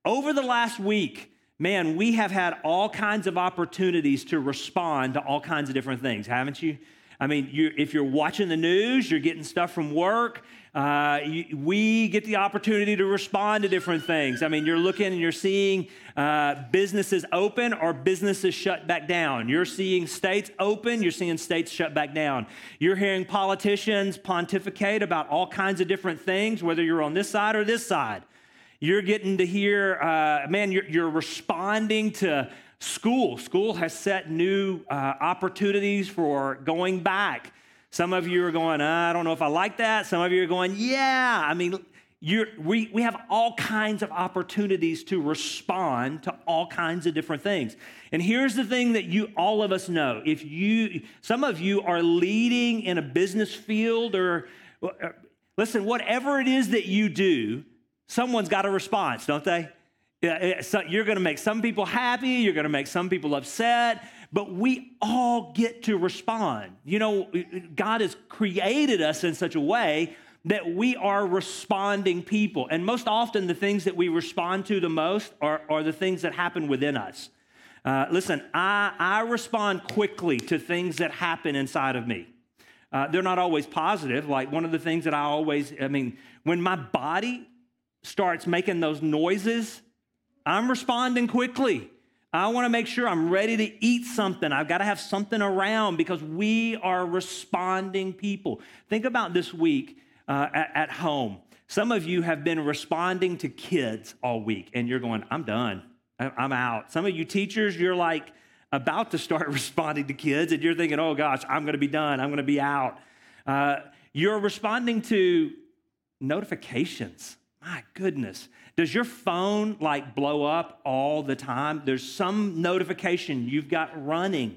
Over the last week, man, we have had all kinds of opportunities to respond to all kinds of different things, haven't you? I mean, if you're watching the news, you're getting stuff from work. We get the opportunity to respond to different things. I mean, you're looking and you're seeing businesses open or businesses shut back down. You're seeing states open, you're seeing states shut back down. You're hearing politicians pontificate about all kinds of different things, whether you're on this side or this side. You're getting to hear, you're responding to school. School has set new opportunities for going back. Some of you are going, I don't know if I like that. Some of you are going, yeah. I mean, we have all kinds of opportunities to respond to all kinds of different things. And here's the thing that all of us know. Some of you are leading in a business field or listen, whatever it is that you do, someone's got a response, don't they? So you're going to make some people happy. You're going to make some people upset. But we all get to respond. You know, God has created us in such a way that we are responding people. And most often, the things that we respond to the most are the things that happen within us. Listen, I respond quickly to things that happen inside of me. They're not always positive. Like one of the things that when my body starts making those noises, I'm responding quickly. I want to make sure I'm ready to eat something. I've got to have something around because we are responding people. Think about this week at home. Some of you have been responding to kids all week, and you're going, I'm done. I'm out. Some of you teachers, you're like about to start responding to kids, and you're thinking, oh gosh, I'm going to be done. I'm going to be out. You're responding to notifications. My goodness. Does your phone like blow up all the time? There's some notification you've got running.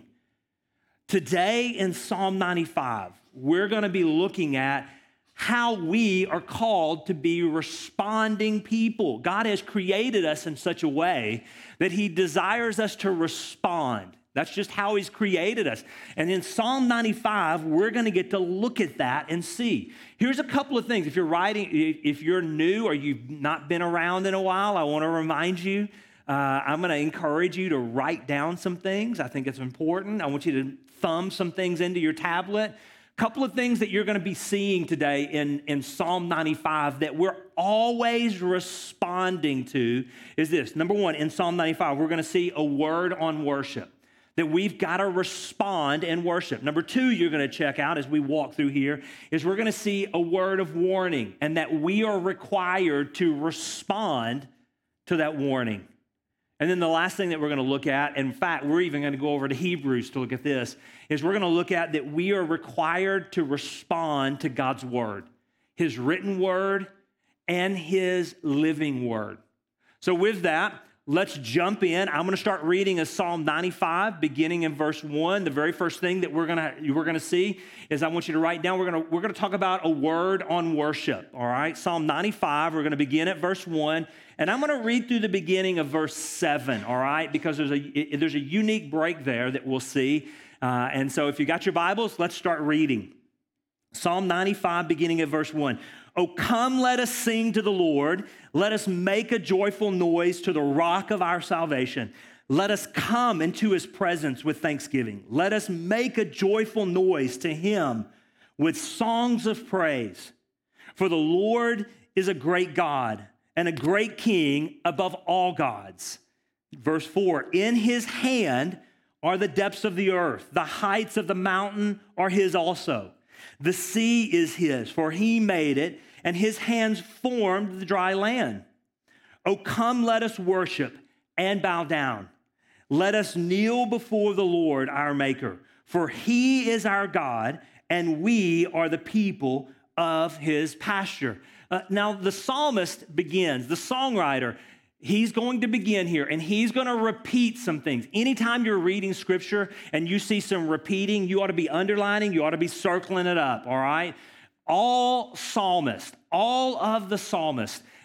Today in Psalm 95, we're going to be looking at how we are called to be responding people. God has created us in such a way that he desires us to respond. That's just how he's created us. And in Psalm 95, we're going to get to look at that and see. Here's a couple of things. If you're new or you've not been around in a while, I want to remind you, I'm going to encourage you to write down some things. I think it's important. I want you to thumb some things into your tablet. A couple of things that you're going to be seeing today in Psalm 95 that we're always responding to is this. Number one, in Psalm 95, we're going to see a word on worship. That we've got to respond and worship. Number two, you're going to check out as we walk through here is we're going to see a word of warning and that we are required to respond to that warning. And then the last thing that we're going to look at, in fact, we're even going to go over to Hebrews to look at this, is we're going to look at that we are required to respond to God's word, his written word and his living word. So with that, let's jump in. I'm going to start reading a Psalm 95, beginning in verse 1. The very first thing that we're going to see is I want you to write down. We're going to talk about a word on worship. All right, Psalm 95. We're going to begin at verse 1, and I'm going to read through the beginning of verse 7. All right, because there's a unique break there that we'll see. And so, if you got your Bibles, let's start reading. Psalm 95, beginning at verse 1. Oh, come, let us sing to the Lord. Let us make a joyful noise to the rock of our salvation. Let us come into his presence with thanksgiving. Let us make a joyful noise to him with songs of praise. For the Lord is a great God and a great King above all gods. Verse 4, in his hand are the depths of the earth. The heights of the mountain are his also. The sea is his, for he made it, and his hands formed the dry land. Oh, come, let us worship and bow down. Let us kneel before the Lord, our Maker, for he is our God, and we are the people of his pasture. Now, the psalmist begins, the songwriter, he's going to begin here, and he's going to repeat some things. Anytime you're reading scripture and you see some repeating, you ought to be underlining, you ought to be circling it up, all right? All of the psalmists,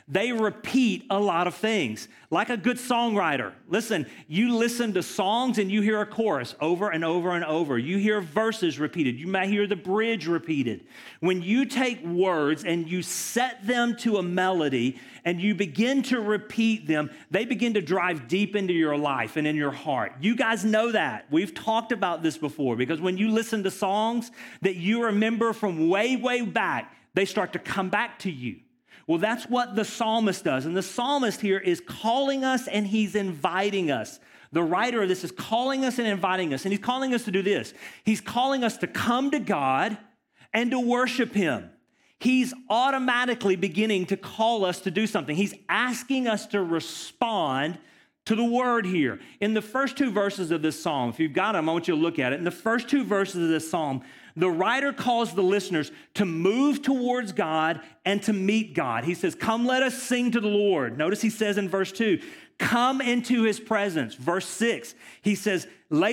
they repeat a lot of things. Like a good songwriter. Listen, you listen to songs and you hear a chorus over and over and over. You hear verses repeated. You might hear the bridge repeated. When you take words and you set them to a melody and you begin to repeat them, they begin to drive deep into your life and in your heart. You guys know that. We've talked about this before, because when you listen to songs that you remember from way, way back, they start to come back to you. Well, that's what the psalmist does. And the psalmist here is calling us and he's inviting us. The writer of this is calling us and inviting us. And he's calling us to do this. He's calling us to come to God and to worship him. He's automatically beginning to call us to do something. He's asking us to respond to the word here. In the first two verses of this psalm, if you've got them, I want you to look at it. In the first two verses of this psalm, the writer calls the listeners to move towards God and to meet God. He says, come, let us sing to the Lord. Notice he says in verse 2, come into his presence. Verse 6, he says,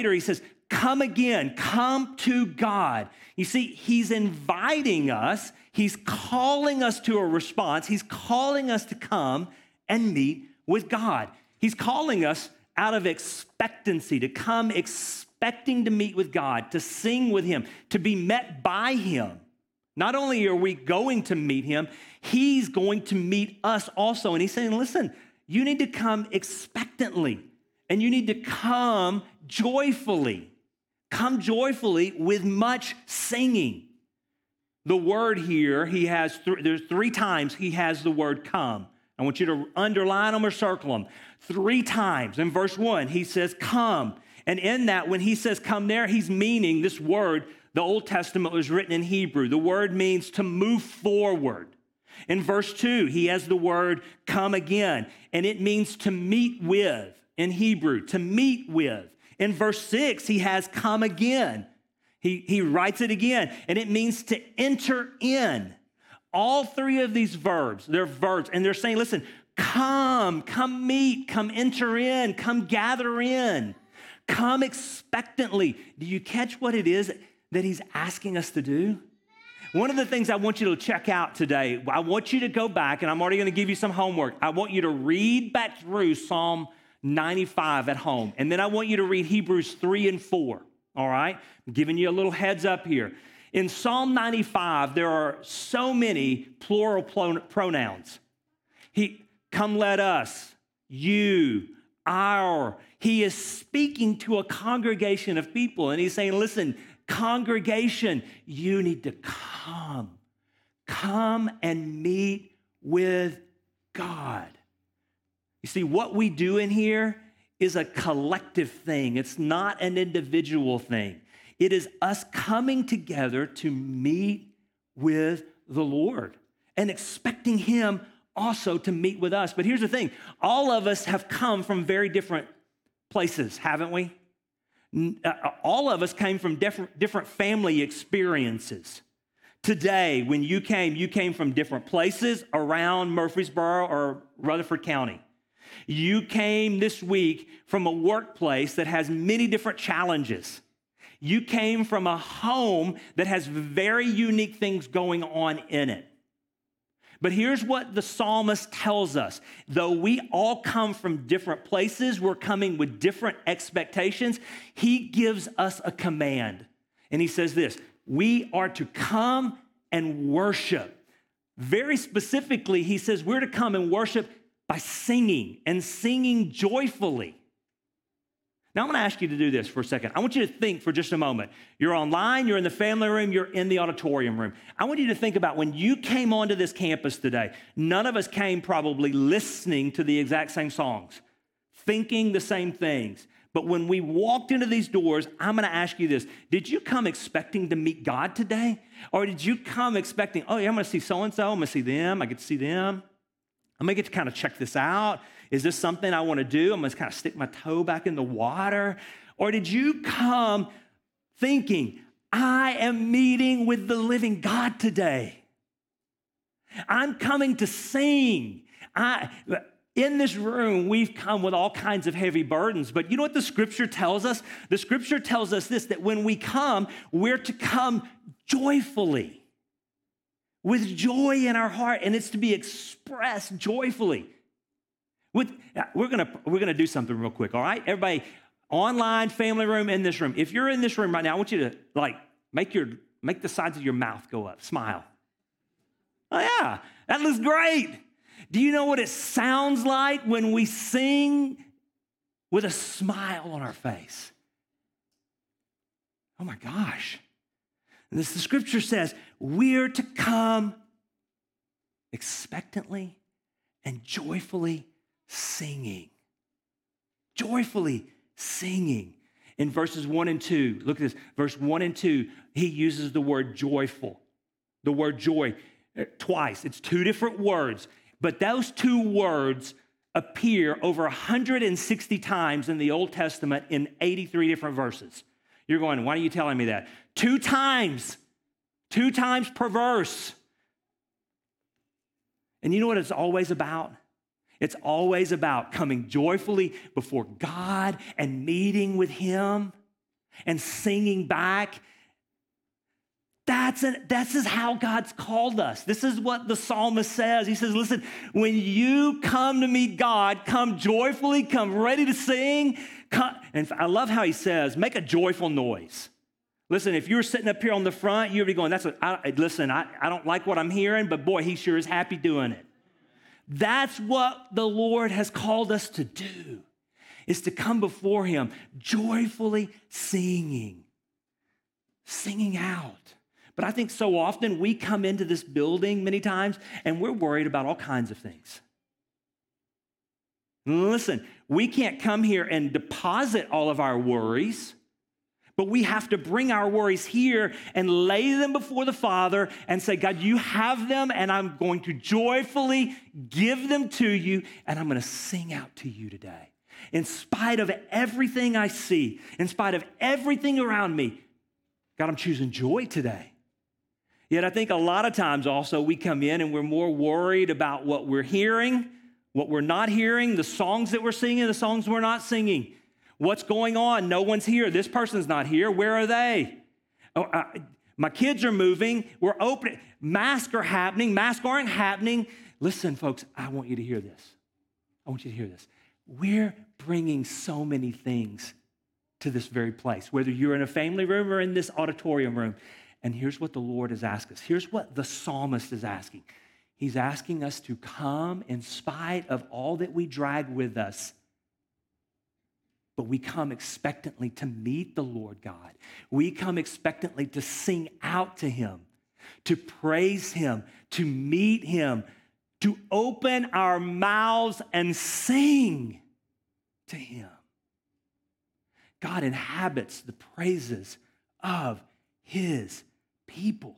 come again, come to God. You see, he's inviting us. He's calling us to a response. He's calling us to come and meet with God. He's calling us out of expectancy, to come expecting to meet with God, to sing with him, to be met by him. Not only are we going to meet him, he's going to meet us also. And he's saying, listen, you need to come expectantly, and you need to come joyfully. Come joyfully with much singing. The word here, there's 3 times he has the word come. I want you to underline them or circle them. 3 times. In verse 1, he says, come. And in that, when he says come there, he's meaning this word. The Old Testament was written in Hebrew. The word means to move forward. In verse 2, he has the word come again, and it means to meet with in Hebrew, to meet with. In verse 6, he has come again. He writes it again, and it means to enter in. All 3 of these verbs, they're verbs, and they're saying, listen, come meet, come enter in, come gather in, come expectantly. Do you catch what it is that he's asking us to do? One of the things I want you to check out today, I want you to go back, and I'm already going to give you some homework. I want you to read back through Psalm 95 at home, and then I want you to read Hebrews 3 and 4, all right? I'm giving you a little heads up here. In Psalm 95, there are so many plural pronouns. Come let us, you, our. He is speaking to a congregation of people, and he's saying, listen, congregation, you need to come. Come and meet with God. You see, what we do in here is a collective thing. It's not an individual thing. It is us coming together to meet with the Lord and expecting him also to meet with us. But here's the thing. All of us have come from very different places, haven't we? All of us came from different family experiences. Today, when you came from different places around Murfreesboro or Rutherford County. You came this week from a workplace that has many different challenges. You came from a home that has very unique things going on in it. But here's what the psalmist tells us. Though we all come from different places, we're coming with different expectations, he gives us a command. And he says this, we are to come and worship. Very specifically, he says we're to come and worship by singing and singing joyfully. Now, I'm going to ask you to do this for a second. I want you to think for just a moment. You're online, you're in the family room, you're in the auditorium room. I want you to think about when you came onto this campus today, none of us came probably listening to the exact same songs, thinking the same things. But when we walked into these doors, I'm going to ask you this. Did you come expecting to meet God today? Or did you come expecting, oh, yeah, I'm going to see so-and-so, I'm going to see them, I get to see them. I'm going to get to kind of check this out. Is this something I want to do? I'm going to kind of stick my toe back in the water. Or did you come thinking, I am meeting with the living God today. I'm coming to sing. In this room, we've come with all kinds of heavy burdens. But you know what the scripture tells us? The scripture tells us this, that when we come, we're to come joyfully. with joy in our heart, and it's to be expressed joyfully. We're gonna do something real quick, all right? Everybody, online, family room, in this room. If you're in this room right now, I want you to make the sides of your mouth go up, smile. Oh yeah, that looks great. Do you know what it sounds like when we sing with a smile on our face? Oh my gosh. And the scripture says we're to come expectantly and joyfully singing. Joyfully singing. In verses 1 and 2, look at this. Verse 1 and 2, he uses the word joyful. The word joy twice. It's two different words. But those two words appear over 160 times in the Old Testament in 83 different verses. You're going, why are you telling me that? 2 times per verse. And you know what it's always about? It's always about coming joyfully before God and meeting with him and singing back. This is how God's called us. This is what the psalmist says. He says, listen, when you come to meet God, come joyfully, come ready to sing. And I love how he says, make a joyful noise. Listen, if you're sitting up here on the front, you'd be going, I don't like what I'm hearing, but boy, he sure is happy doing it. That's what the Lord has called us to do, is to come before him joyfully singing out. But I think so often we come into this building many times and we're worried about all kinds of things. Listen, we can't come here and deposit all of our worries, but we have to bring our worries here and lay them before the Father and say, God, you have them, and I'm going to joyfully give them to you, and I'm going to sing out to you today. In spite of everything I see, in spite of everything around me, God, I'm choosing joy today. Yet I think a lot of times also we come in and we're more worried about what we're hearing, what we're not hearing, the songs that we're singing, the songs we're not singing. What's going on? No one's here. This person's not here. Where are they? My kids are moving. We're open. Masks are happening. Masks aren't happening. Listen, folks, I want you to hear this. I want you to hear this. We're bringing so many things to this very place, whether you're in a family room or in this auditorium room. And here's what the Lord has asked us. Here's what the psalmist is asking. He's asking us to come in spite of all that we drag with us, but we come expectantly to meet the Lord God. We come expectantly to sing out to him, to praise him, to meet him, to open our mouths and sing to him. God inhabits the praises of his people.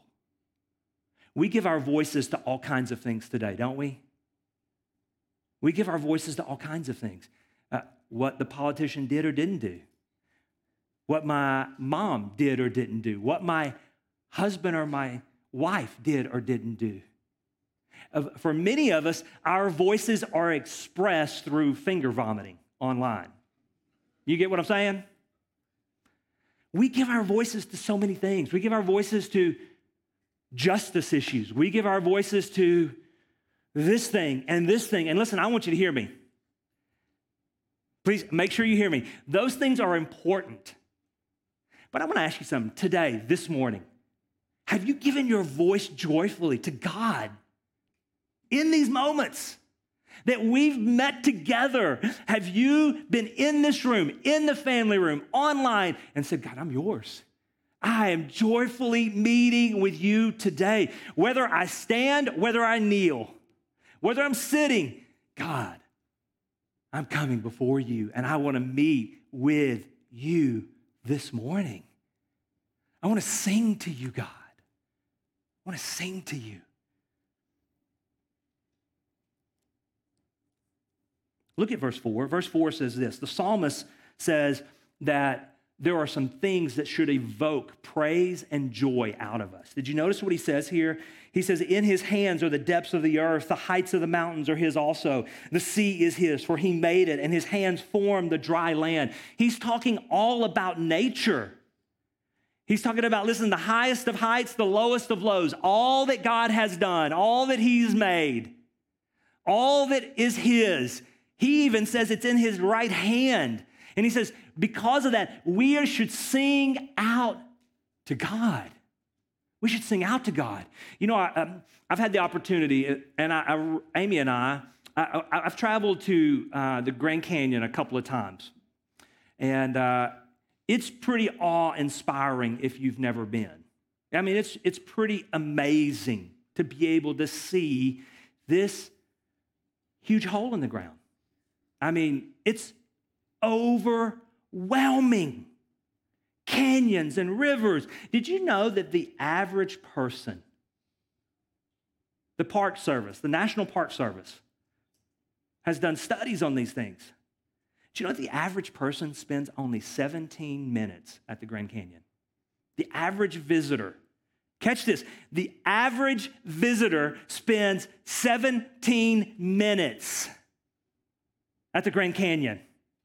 We give our voices to all kinds of things today, don't we? We give our voices to all kinds of things. What the politician did or didn't do. What my mom did or didn't do. What my husband or my wife did or didn't do. For many of us, our voices are expressed through finger vomiting online. You get what I'm saying? We give our voices to so many things. We give our voices to justice issues. We give our voices to this thing and this thing. And listen, I want you to hear me. Please make sure you hear me. Those things are important. But I want to ask you something today, this morning. Have you given your voice joyfully to God in these moments that we've met together? Have you been in this room, in the family room, online, and said, God, I'm yours. I am joyfully meeting with you today. Whether I stand, whether I kneel, whether I'm sitting, God, I'm coming before you, and I want to meet with you this morning. I want to sing to you, God. I want to sing to you. Look at verse 4. Verse 4 says this. The psalmist says that there are some things that should evoke praise and joy out of us. Did you notice what he says here? He says, in his hands are the depths of the earth. The heights of the mountains are his also. The sea is his, for he made it, and his hands formed the dry land. He's talking all about nature. He's talking about, listen, the highest of heights, the lowest of lows, all that God has done, all that he's made, all that is his. He even says it's in his right hand. And he says, because of that, we should sing out to God. We should sing out to God. You know, I've had the opportunity, and Amy and I've traveled to the Grand Canyon a couple of times. And it's pretty awe-inspiring if you've never been. I mean, it's pretty amazing to be able to see this huge hole in the ground. I mean, it's overwhelming. Canyons and rivers. Did you know that the average person, the Park Service, the National Park Service, has done studies on these things? Do you know that the average person spends only 17 minutes at the Grand Canyon? The average visitor, catch this, the average visitor spends 17 minutes at the Grand Canyon.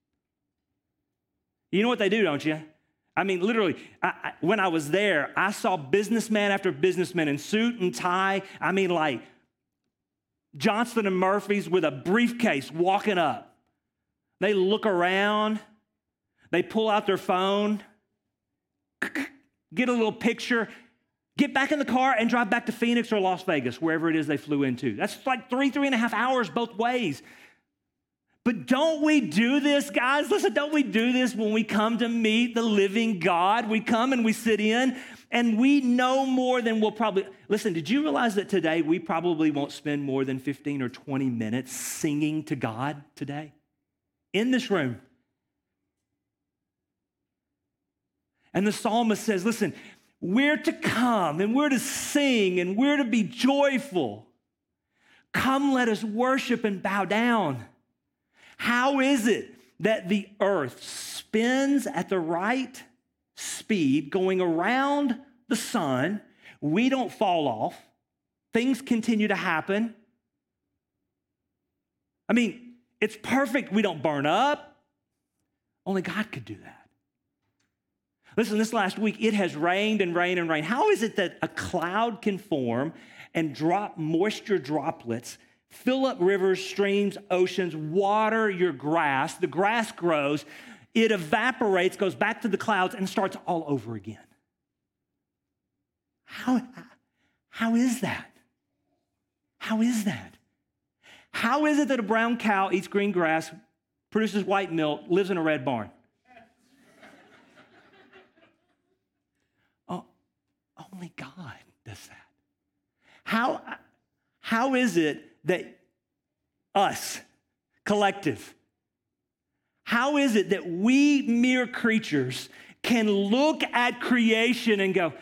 You know what they do, don't you? I mean, literally, when I was there, I saw businessman after businessman in suit and tie. I mean, like Johnston and Murphy's with a briefcase walking up. They look around. They pull out their phone, get a little picture, get back in the car and drive back to Phoenix or Las Vegas, wherever it is they flew into. That's like 3.5 hours both ways. But don't we do this, guys? Listen, don't we do this when we come to meet the living God? We come and we sit in and we know more than we'll probably... Listen, did you realize that today we probably won't spend more than 15 or 20 minutes singing to God today? In this room. And the psalmist says, listen, we're to come and we're to sing and we're to be joyful. Come, let us worship and bow down. How is it that the earth spins at the right speed, going around the sun? We don't fall off. Things continue to happen. I mean, it's perfect. We don't burn up. Only God could do that. Listen, this last week, it has rained and rained and rained. How is it that a cloud can form and drop moisture droplets, fill up rivers, streams, oceans, water your grass? The grass grows, it evaporates, goes back to the clouds, and starts all over again. How is that? How is that? How is it that a brown cow eats green grass, produces white milk, lives in a red barn? Oh, only God does that. How is it that us, collective, how is it that we mere creatures can look at creation and go,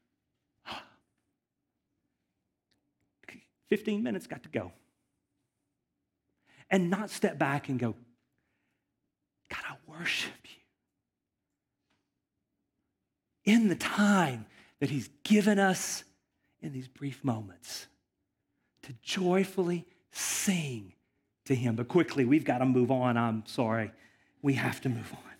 15 minutes got to go, and not step back and go, God, I worship you in the time that he's given us in these brief moments to joyfully sing to him. But quickly, we've got to move on. I'm sorry. We have to move on.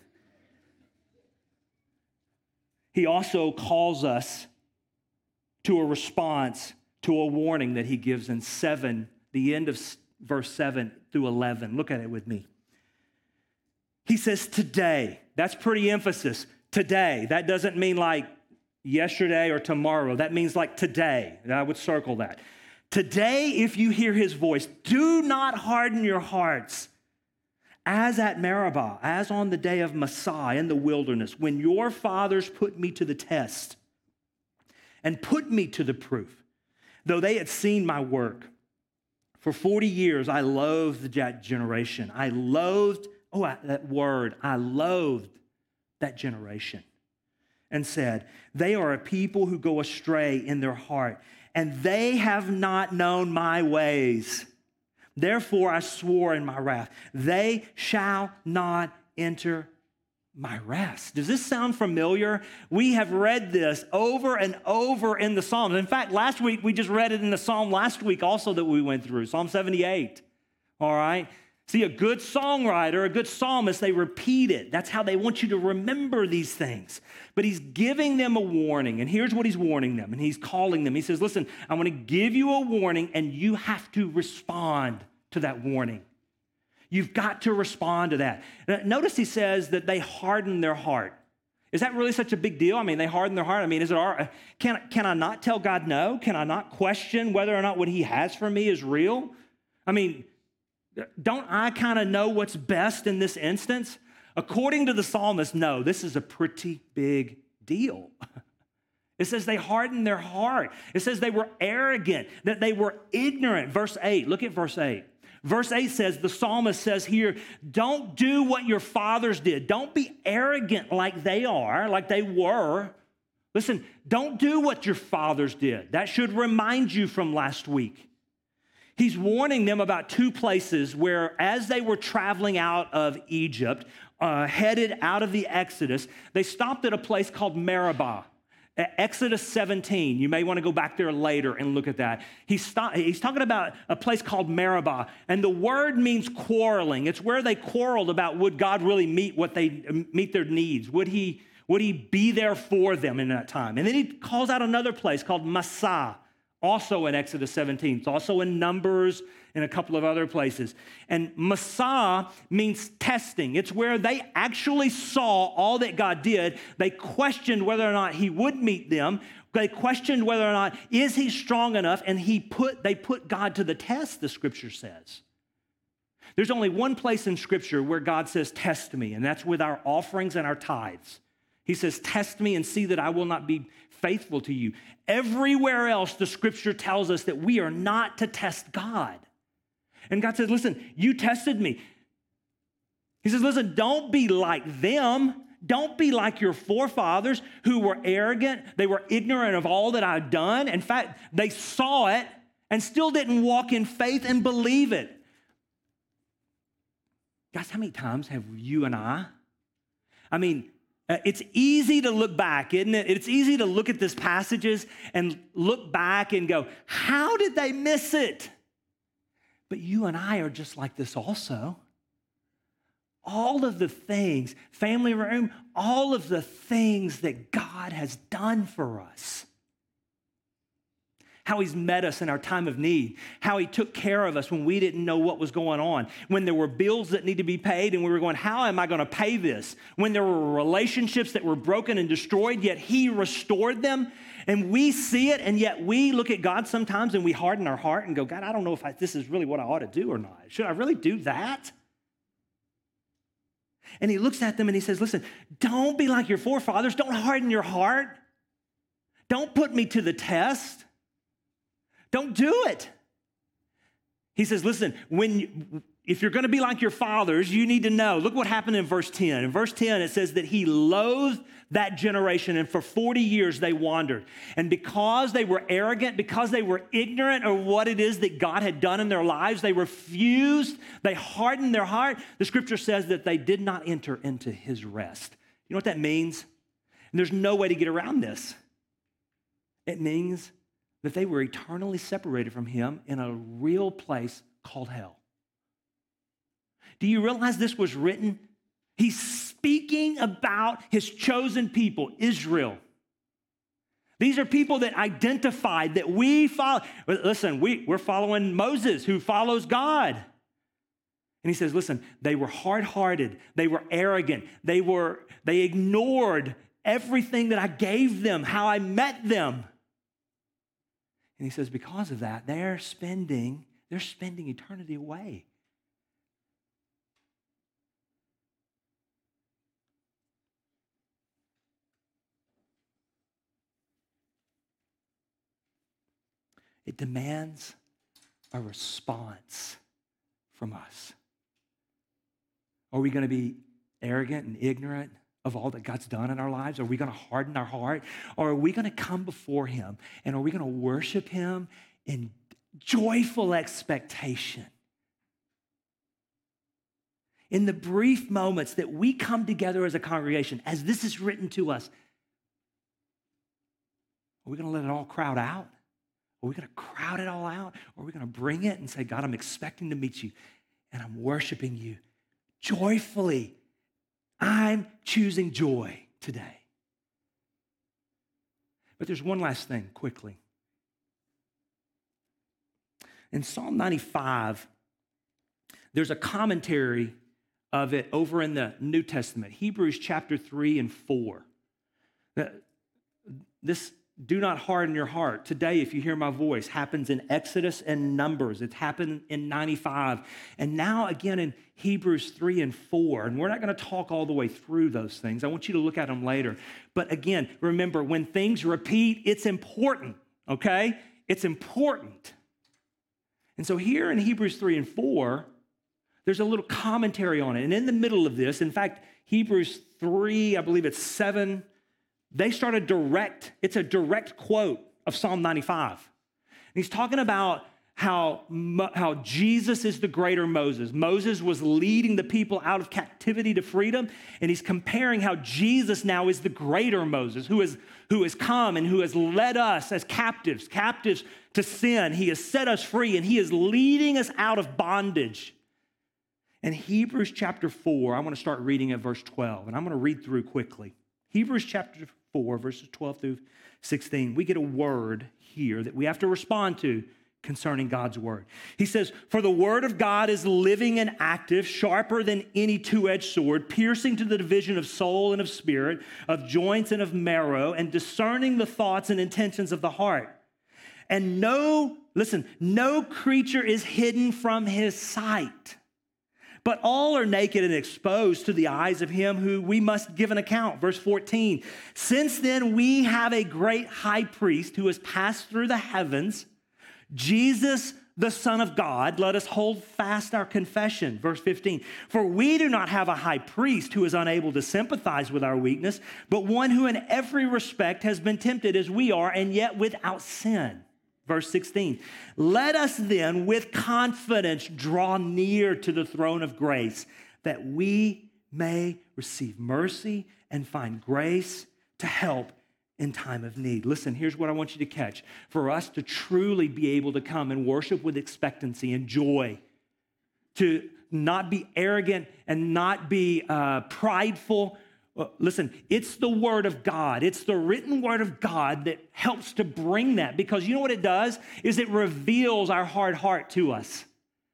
He also calls us to a response to a warning that he gives in 7, the end of verse 7 through 11. Look at it with me. He says, today. That's pretty emphasis. Today. That doesn't mean like yesterday or tomorrow. That means like today. I would circle that. Today, if you hear his voice, do not harden your hearts as at Meribah, as on the day of Massah in the wilderness, when your fathers put me to the test and put me to the proof, though they had seen my work. For 40 years, I loathed that generation. I loathed that generation and said, they are a people who go astray in their heart, and they have not known my ways. Therefore, I swore in my wrath, they shall not enter my rest. Does this sound familiar? We have read this over and over in the Psalms. In fact, last week, we just read it in the Psalm last week also that we went through, Psalm 78. All right? See, a good songwriter, a good psalmist, they repeat it. That's how they want you to remember these things. But he's giving them a warning, and here's what he's warning them, and he's calling them. He says, listen, I'm going to give you a warning, and you have to respond to that warning. You've got to respond to that. Now, notice he says that they harden their heart. Is that really such a big deal? I mean, they harden their heart. I mean, can I not tell God no? Can I not question whether or not what he has for me is real? I mean, don't I kind of know what's best in this instance? According to the psalmist, no, this is a pretty big deal. It says they hardened their heart. It says they were arrogant, that they were ignorant. Verse 8, look at verse 8. Verse 8 says, the psalmist says here, don't do what your fathers did. Don't be arrogant like they are, like they were. Listen, don't do what your fathers did. That should remind you from last week. He's warning them about two places where, as they were traveling out of Egypt, headed out of the Exodus, they stopped at a place called Meribah. Exodus 17, you may want to go back there later and look at that. He's talking about a place called Meribah, and the word means quarreling. It's where they quarreled about would God really meet their needs? Would he be there for them in that time? And then he calls out another place called Massah, also in Exodus 17. It's also in Numbers and a couple of other places. And Massah means testing. It's where they actually saw all that God did. They questioned whether or not he would meet them. They questioned whether or not, is he strong enough? And they put God to the test, the scripture says. There's only one place in scripture where God says, test me, and that's with our offerings and our tithes. He says, test me and see that I will not be faithful to you. Everywhere else, the scripture tells us that we are not to test God. And God says, listen, you tested me. He says, listen, don't be like them. Don't be like your forefathers who were arrogant. They were ignorant of all that I've done. In fact, they saw it and still didn't walk in faith and believe it. Guys, how many times have you and I mean, it's easy to look back, isn't it? It's easy to look at these passages and look back and go, how did they miss it? But you and I are just like this also. All of the things, family room, all of the things that God has done for us. How he's met us in our time of need, how he took care of us when we didn't know what was going on, when there were bills that need to be paid and we were going, how am I going to pay this? When there were relationships that were broken and destroyed, yet he restored them. And we see it, and yet we look at God sometimes and we harden our heart and go, God, I don't know if this is really what I ought to do or not. Should I really do that? And he looks at them and he says, listen, don't be like your forefathers. Don't harden your heart. Don't put me to the test. Don't do it. He says, listen, if you're going to be like your fathers, you need to know. Look what happened in verse 10. In verse 10, it says that he loathed that generation, and for 40 years they wandered. And because they were arrogant, because they were ignorant of what it is that God had done in their lives, they refused, they hardened their heart. The scripture says that they did not enter into his rest. You know what that means? And there's no way to get around this. It means that they were eternally separated from him in a real place called hell. Do you realize this was written? He's speaking about his chosen people, Israel. These are people that identified that we follow. Listen, we're following Moses, who follows God. And he says, listen, they were hard-hearted. They were arrogant. They ignored everything that I gave them, how I met them. And he says, because of that, they're spending eternity away. It demands a response from us. Are we going to be arrogant and ignorant of all that God's done in our lives? Are we going to harden our heart? Or are we going to come before him and are we going to worship him in joyful expectation? In the brief moments that we come together as a congregation, as this is written to us, are we going to let it all crowd out? Are we going to crowd it all out? Or are we going to bring it and say, God, I'm expecting to meet you, and I'm worshiping you joyfully. I'm choosing joy today. But there's one last thing quickly. In Psalm 95, there's a commentary of it over in the New Testament, Hebrews chapter 3 and 4. This do not harden your heart. Today, if you hear my voice, happens in Exodus and Numbers. It happened in 95. And now again in Hebrews 3 and 4. And we're not going to talk all the way through those things. I want you to look at them later. But again, remember, when things repeat, it's important, okay? It's important. And so here in Hebrews 3 and 4, there's a little commentary on it. And in the middle of this, in fact, Hebrews 3, I believe it's 7, they start it's a direct quote of Psalm 95. And he's talking about how Jesus is the greater Moses. Moses was leading the people out of captivity to freedom, and he's comparing how Jesus now is the greater Moses, who has come and who has led us as captives to sin. He has set us free, and he is leading us out of bondage. In Hebrews chapter 4, I'm going to start reading at verse 12, and I'm going to read through quickly. Hebrews chapter 4, verses 12 through 16, we get a word here that we have to respond to concerning God's word. He says, "For the word of God is living and active, sharper than any two-edged sword, piercing to the division of soul and of spirit, of joints and of marrow, and discerning the thoughts and intentions of the heart. And no creature is hidden from his sight, but all are naked and exposed to the eyes of him who we must give an account." Verse 14, "Since then we have a great high priest who has passed through the heavens, Jesus, the Son of God, let us hold fast our confession." Verse 15, "For we do not have a high priest who is unable to sympathize with our weakness, but one who in every respect has been tempted as we are, and yet without sin." Verse 16, "Let us then with confidence draw near to the throne of grace, that we may receive mercy and find grace to help in time of need." Listen, here's what I want you to catch. For us to truly be able to come and worship with expectancy and joy, to not be arrogant and not be prideful. Listen, it's the word of God. It's the written word of God that helps to bring that, because you know what it does is it reveals our hard heart to us.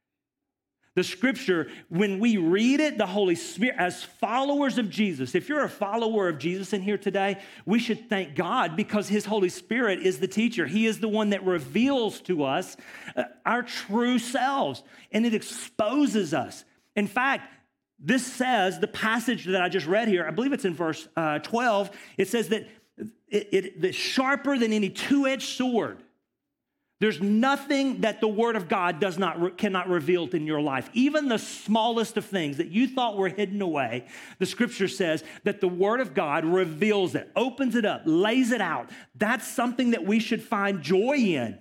The scripture, when we read it, the Holy Spirit, as followers of Jesus, if you're a follower of Jesus in here today, we should thank God because his Holy Spirit is the teacher. He is the one that reveals to us our true selves, and it exposes us. In fact, this says, the passage that I just read here, I believe it's in verse 12, it says that it's sharper than any two-edged sword. There's nothing that the word of God cannot reveal in your life. Even the smallest of things that you thought were hidden away, the scripture says that the word of God reveals it, opens it up, lays it out. That's something that we should find joy in.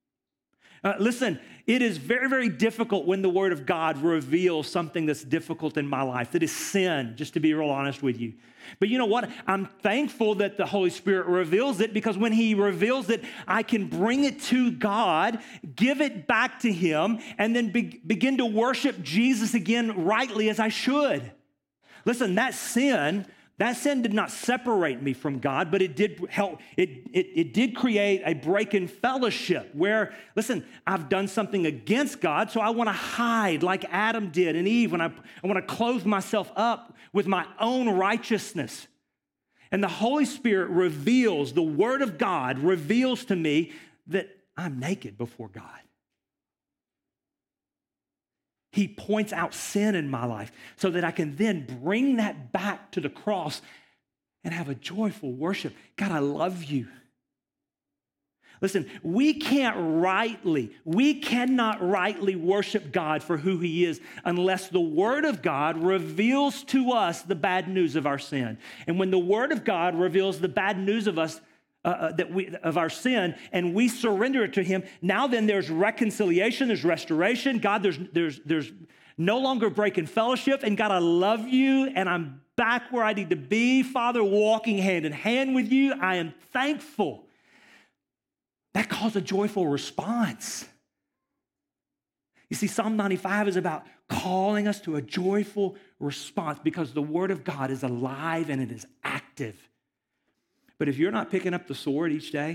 Listen, it is very, very difficult when the word of God reveals something that's difficult in my life, that is sin, just to be real honest with you. But you know what? I'm thankful that the Holy Spirit reveals it, because when he reveals it, I can bring it to God, give it back to him, and then begin to worship Jesus again rightly as I should. Listen, that sin did not separate me from God, but it did help. It did create a break in fellowship where, listen, I've done something against God, so I want to hide like Adam did and Eve, and I want to clothe myself up with my own righteousness. And the Holy Spirit reveals, the Word of God reveals to me that I'm naked before God. He points out sin in my life so that I can then bring that back to the cross and have a joyful worship. God, I love you. Listen, we cannot rightly worship God for who he is unless the word of God reveals to us the bad news of our sin. And when the word of God reveals the bad news of us, of our sin, and we surrender it to him, now then there's reconciliation, there's restoration. God, there's no longer breaking fellowship, and God, I love you, and I'm back where I need to be, Father, walking hand in hand with you. I am thankful. That calls a joyful response. You see, Psalm 95 is about calling us to a joyful response because the Word of God is alive and it is active. But if you're not picking up the sword each day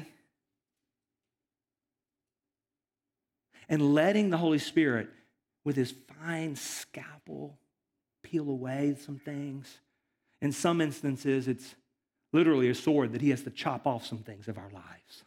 and letting the Holy Spirit, with his fine scalpel, peel away some things, in some instances, it's literally a sword that he has to chop off some things of our lives.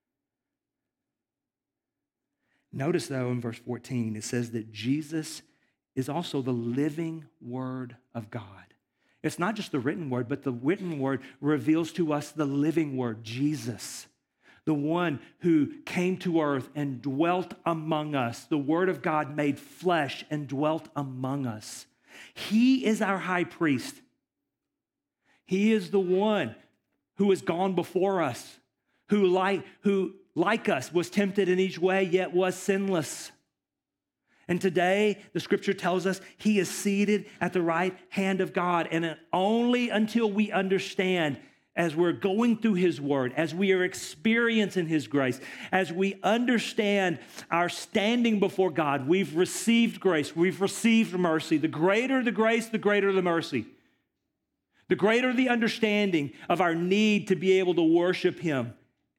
Notice, though, in verse 14, it says that Jesus is also the living Word of God. It's not just the written Word, but the written Word reveals to us the living Word, Jesus, the one who came to earth and dwelt among us, the Word of God made flesh and dwelt among us. He is our high priest. He is the one who has gone before us, who like us, was tempted in each way, yet was sinless. And today, the scripture tells us he is seated at the right hand of God. And only until we understand, as we're going through his word, as we are experiencing his grace, as we understand our standing before God, we've received grace, we've received mercy. The greater the grace, the greater the mercy. The greater the understanding of our need to be able to worship him.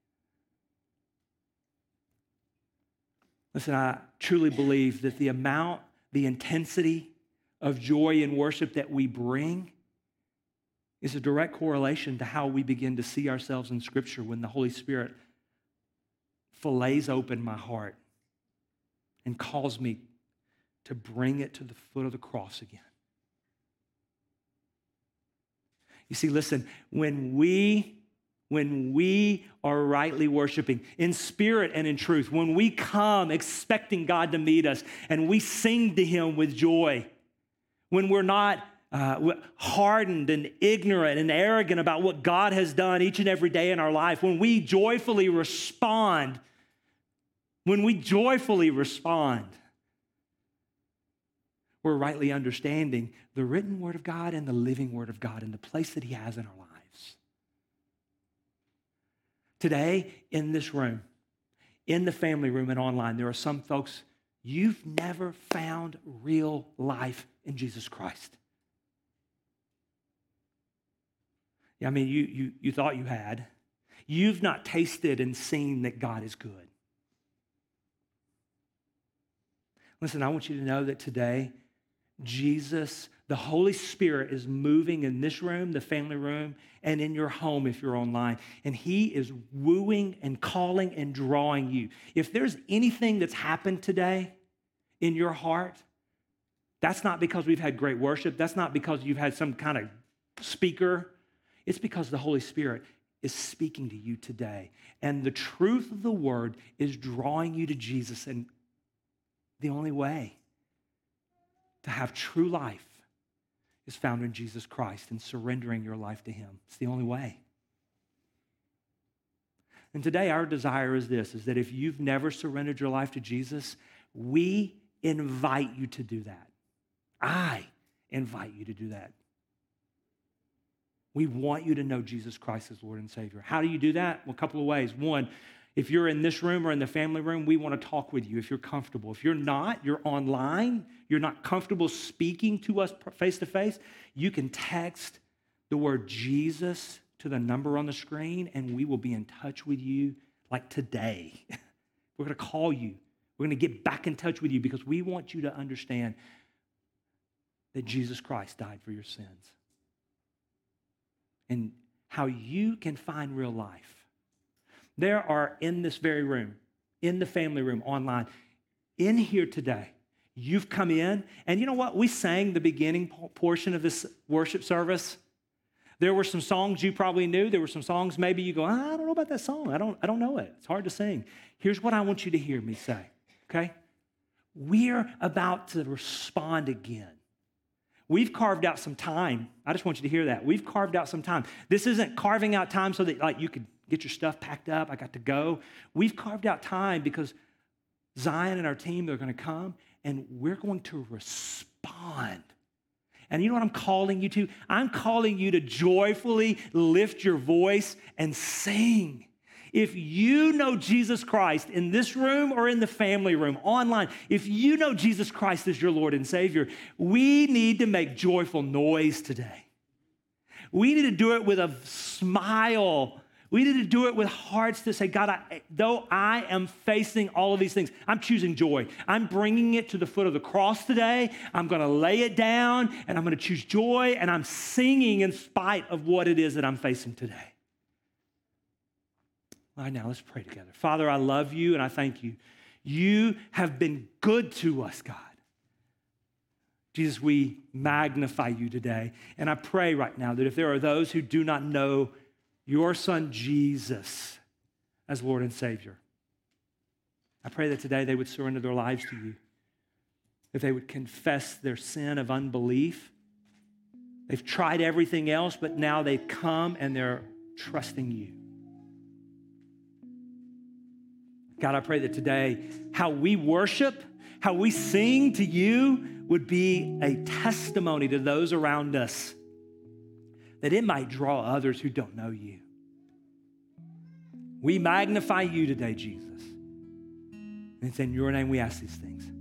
Listen, I truly believe that the amount, the intensity of joy in worship that we bring is a direct correlation to how we begin to see ourselves in Scripture when the Holy Spirit fillets open my heart and calls me to bring it to the foot of the cross again. You see, listen, when we are rightly worshiping in spirit and in truth, when we come expecting God to meet us and we sing to him with joy, when we're not hardened and ignorant and arrogant about what God has done each and every day in our life, when we joyfully respond, we're rightly understanding the written word of God and the living word of God and the place that he has in our lives. Today, in this room, in the family room and online, there are some folks, you've never found real life in Jesus Christ. Yeah, I mean, you thought you had. You've not tasted and seen that God is good. Listen, I want you to know that today, Jesus, the Holy Spirit is moving in this room, the family room, and in your home if you're online. And he is wooing and calling and drawing you. If there's anything that's happened today in your heart, that's not because we've had great worship. That's not because you've had some kind of speaker. It's because the Holy Spirit is speaking to you today. And the truth of the word is drawing you to Jesus. And the only way to have true life is found in Jesus Christ and surrendering your life to him. It's the only way. And today our desire is this, is that if you've never surrendered your life to Jesus, we invite you to do that. I invite you to do that. We want you to know Jesus Christ as Lord and Savior. How do you do that? Well, a couple of ways. One, if you're in this room or in the family room, we want to talk with you if you're comfortable. If you're not, you're online, you're not comfortable speaking to us face to face, you can text the word Jesus to the number on the screen and we will be in touch with you like today. We're going to call you. We're going to get back in touch with you because we want you to understand that Jesus Christ died for your sins and how you can find real life. There are in this very room, in the family room, online, in here today, you've come in, and you know what? We sang the beginning portion of this worship service. There were some songs you probably knew. There were some songs maybe you go, I don't know about that song. I don't know it. It's hard to sing. Here's what I want you to hear me say, okay? We're about to respond again. We've carved out some time. I just want you to hear that. We've carved out some time. This isn't carving out time so that like you could get your stuff packed up. I got to go. We've carved out time because Zion and our team, they're going to come and we're going to respond. And you know what I'm calling you to? I'm calling you to joyfully lift your voice and sing. If you know Jesus Christ in this room or in the family room, online, if you know Jesus Christ as your Lord and Savior, we need to make joyful noise today. We need to do it with a smile. We need to do it with hearts to say, God, though I am facing all of these things, I'm choosing joy. I'm bringing it to the foot of the cross today. I'm going to lay it down, and I'm going to choose joy, and I'm singing in spite of what it is that I'm facing today. All right, now let's pray together. Father, I love you, and I thank you. You have been good to us, God. Jesus, we magnify you today, and I pray right now that if there are those who do not know your son Jesus as Lord and Savior, I pray that today they would surrender their lives to you, that they would confess their sin of unbelief. They've tried everything else, but now they've come and they're trusting you. God, I pray that today how we worship, how we sing to you would be a testimony to those around us, that it might draw others who don't know you. We magnify you today, Jesus. And it's in your name we ask these things.